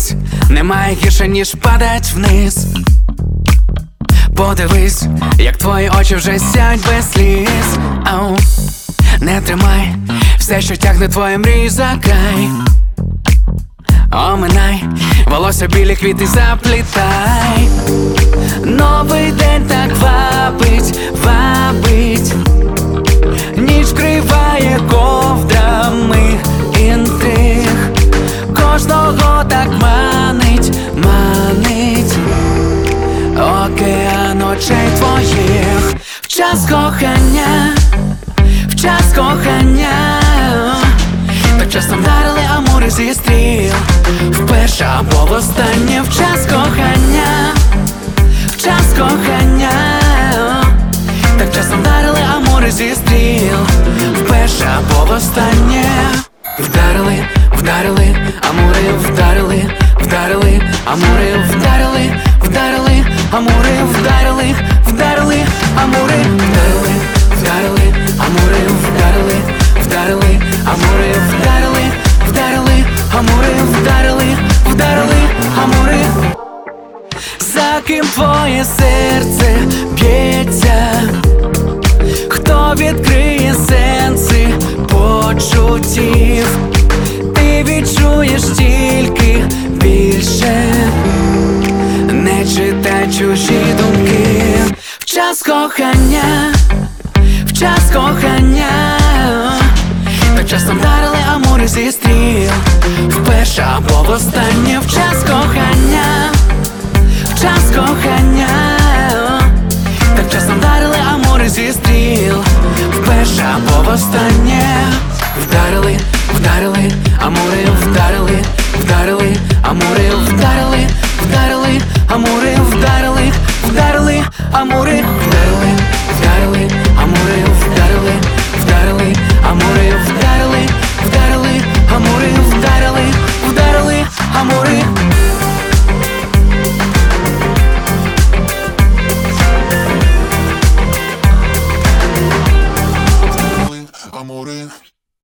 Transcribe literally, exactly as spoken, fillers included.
Подивись, немає гірше, ніж падать вниз. Подивись, як твої очі вже сяють без сліз. Ау. Не тримай все, що тягне твої мрії, закай. Оминай, волосся білі, квіти заплітай. Новий день так вабить, вабить. Ніч вкриває ковдрами інтриг. Кожного так манить, манить океан очей твоїх. В час кохання, в час кохання так часто вдарили амури зі стріл. Вперше або востаннє. В час кохання, в час кохання так часто вдарили амури зі стріл. Вперше або востаннє. Вдарили, вдарили, амури вдарили, вдарили, амури вдарили, вдарили, амури вдарили, вдарили, амури вдарили, вдарили, амури вдарили, вдарили, амури вдарили, вдарили, амури вдарили, вдарили, амури. За ким твоє серце б'ється? Хто відкриє сенси почуттів? Ти відчуєш тільки більше. Не читай чужі думки. В час кохання, в час кохання так часто вдарили амури зі стріл. Вперше або востаннє. В час кохання, в час кохання так часто вдарили амури зі стріл. Вперше або востаннє. Вдарили, вдарили, амури вдарили, вдарили, амури вдарили, вдарили, амури вдарили, вдарили, амури вдарили.